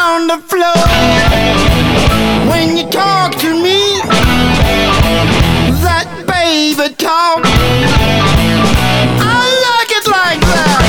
down the floor. When you talk to me, that baby talk, I like it like that.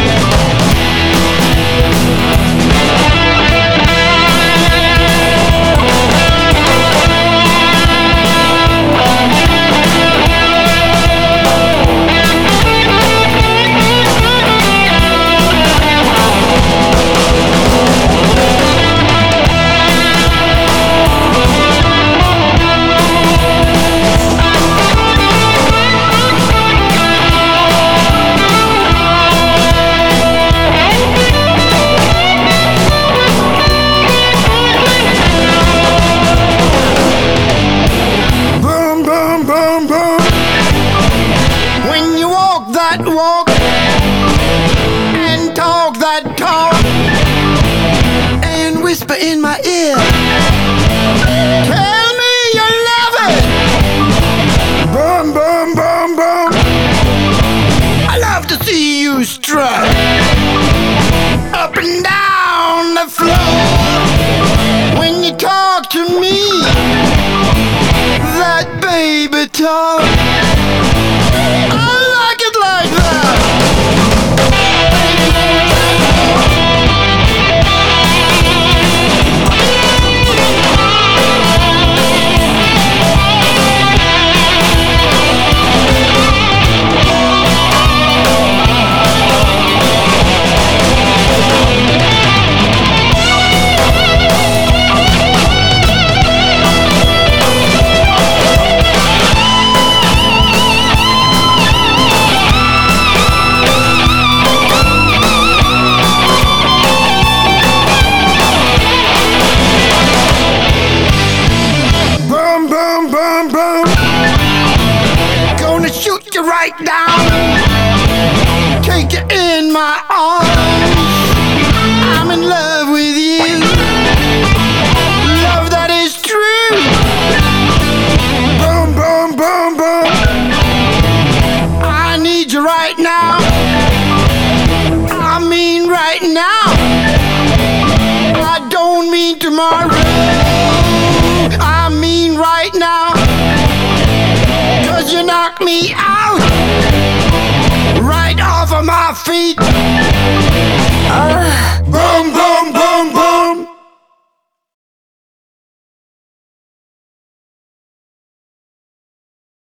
When you walk that walk and talk that talk and whisper in my ear, tell me you love it. Boom, boom, boom, boom. I love to see you strut up and down the floor. When you talk to me, that baby talk, I like it like that. Gonna shoot you right down, take you in my arms. I'm in love with you, love that is true. Boom, boom, boom, boom. I need you right now, I mean right now. I don't mean tomorrow, I mean right now. 'Cause you knock me out, right off of my feet. Boom, boom, boom.